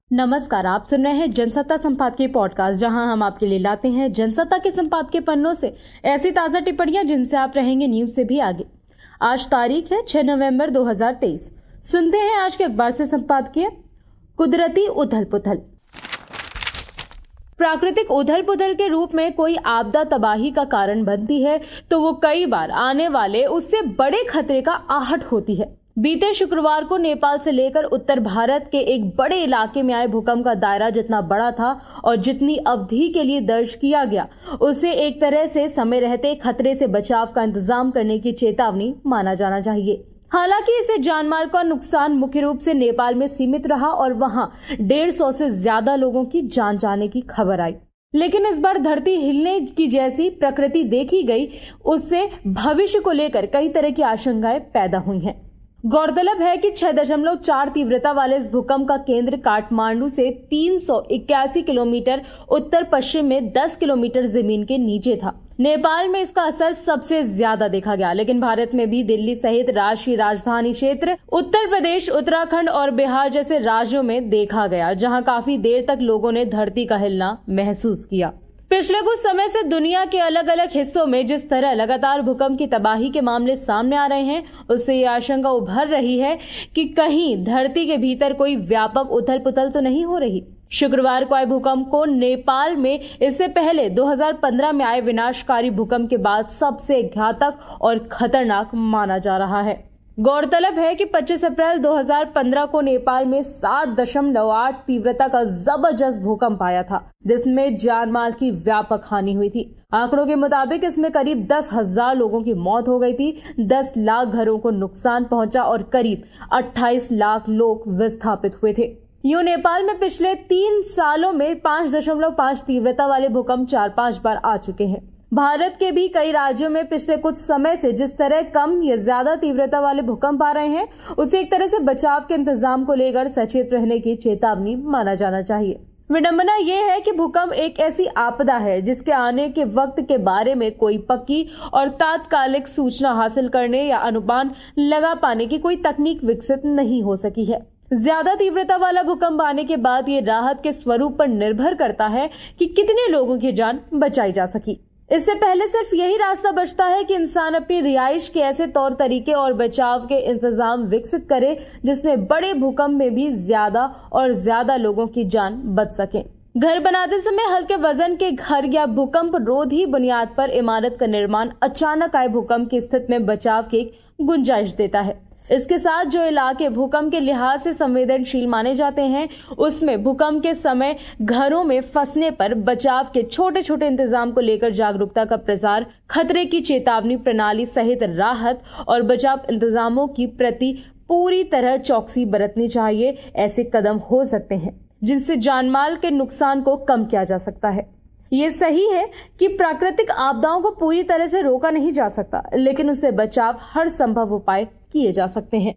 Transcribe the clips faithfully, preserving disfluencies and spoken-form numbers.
नमस्कार, आप सुन रहे हैं जनसत्ता संपादकीय पॉडकास्ट, जहां हम आपके लिए लाते हैं जनसत्ता के संपादकीय पन्नों से ऐसी ताजा टिप्पणियां जिनसे आप रहेंगे न्यूज से भी आगे। आज तारीख है छह नवंबर दो हज़ार तेईस। सुनते हैं आज के अखबार से संपादकीय। कुदरती उथल पुथल। प्राकृतिक उथल पुथल के रूप में कोई आपदा तबाही का कारण बनती है तो वो कई बार आने वाले उससे बड़े खतरे का आहट होती है। बीते शुक्रवार को नेपाल से लेकर उत्तर भारत के एक बड़े इलाके में आए भूकंप का दायरा जितना बड़ा था और जितनी अवधि के लिए दर्ज किया गया, उसे एक तरह से समय रहते खतरे से बचाव का इंतजाम करने की चेतावनी माना जाना चाहिए। हालांकि इसे जानमाल का नुकसान मुख्य रूप से नेपाल में सीमित रहा और वहां डेढ़ सौ से ज्यादा लोगों की जान जाने की खबर आई। लेकिन इस बार धरती हिलने की जैसी प्रकृति देखी गई, उससे भविष्य को लेकर कई तरह की आशंकाएं पैदा हुई हैं। गौरतलब है कि छह दशमलव चार तीव्रता वाले इस भूकंप का केंद्र काठमांडू से तीन सौ इक्यासी किलोमीटर उत्तर पश्चिम में दस किलोमीटर जमीन के नीचे था। नेपाल में इसका असर सबसे ज्यादा देखा गया, लेकिन भारत में भी दिल्ली सहित राष्ट्रीय राजधानी क्षेत्र, उत्तर प्रदेश, उत्तराखंड और बिहार जैसे राज्यों में देखा गया, जहां काफी देर तक लोगों ने धरती का हिलना महसूस किया। पिछले कुछ समय से दुनिया के अलग अलग हिस्सों में जिस तरह लगातार भूकंप की तबाही के मामले सामने आ रहे हैं, उससे ये आशंका उभर रही है कि कहीं धरती के भीतर कोई व्यापक उथल पुथल तो नहीं हो रही। शुक्रवार को आए भूकंप को नेपाल में इससे पहले दो हज़ार पंद्रह में आए विनाशकारी भूकंप के बाद सबसे घातक और खतरनाक माना जा रहा है। गौरतलब है कि पच्चीस अप्रैल दो हज़ार पंद्रह को नेपाल में सात दशमलव आठ तीव्रता का जबरदस्त भूकंप आया था, जिसमें जानमाल की व्यापक हानि हुई थी। आंकड़ों के मुताबिक इसमें करीब दस हजार लोगों की मौत हो गई थी, दस लाख घरों को नुकसान पहुंचा और करीब अट्ठाईस लाख लोग विस्थापित हुए थे। यूं नेपाल में पिछले तीन सालों में पांच दशमलव पांच तीव्रता वाले भूकंप चार पांच बार आ चुके हैं। भारत के भी कई राज्यों में पिछले कुछ समय से जिस तरह कम या ज्यादा तीव्रता वाले भूकंप आ रहे हैं, उसे एक तरह से बचाव के इंतजाम को लेकर सचेत रहने की चेतावनी माना जाना चाहिए। विडंबना यह है कि भूकंप एक ऐसी आपदा है जिसके आने के वक्त के बारे में कोई पक्की और तात्कालिक सूचना हासिल करने या अनुमान लगा पाने की कोई तकनीक विकसित नहीं हो सकी है। ज्यादा तीव्रता वाला भूकंप आने के बाद ये राहत के स्वरूप पर निर्भर करता है कि कितने लोगों की जान बचाई जा सकी। इससे पहले सिर्फ यही रास्ता बचता है कि इंसान अपनी रिहाइश के ऐसे तौर तरीके और बचाव के इंतजाम विकसित करे जिसमें बड़े भूकंप में भी ज्यादा और ज्यादा लोगों की जान बच सके। घर बनाते समय हल्के वजन के घर या भूकंप रोधी बुनियाद पर इमारत का निर्माण अचानक आए भूकंप की स्थिति में बचाव की गुंजाइश देता है। इसके साथ जो इलाके भूकंप के लिहाज से संवेदनशील माने जाते हैं, उसमें भूकंप के समय घरों में फंसने पर बचाव के छोटे छोटे इंतजाम को लेकर जागरूकता का प्रसार, खतरे की चेतावनी प्रणाली सहित राहत और बचाव इंतजामों की प्रति पूरी तरह चौकसी बरतनी चाहिए। ऐसे कदम हो सकते हैं जिनसे जानमाल के नुकसान को कम किया जा सकता है। ये सही है कि प्राकृतिक आपदाओं को पूरी तरह से रोका नहीं जा सकता, लेकिन उससे बचाव हर संभव उपाय किए जा सकते हैं।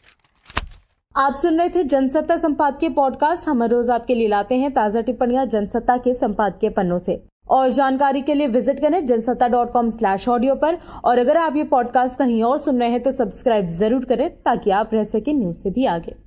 आप सुन रहे थे जनसत्ता संपादकीय पॉडकास्ट। हम रोज आपके लिए लाते हैं ताजा टिप्पणियां जनसत्ता के संपादकीय पन्नों से। और जानकारी के लिए विजिट करें Jansatta dot com slash audio पर। और अगर आप ये पॉडकास्ट कहीं और सुन रहे हैं तो सब्सक्राइब जरूर करें ताकि आप रह सके न्यूज से भी आगे।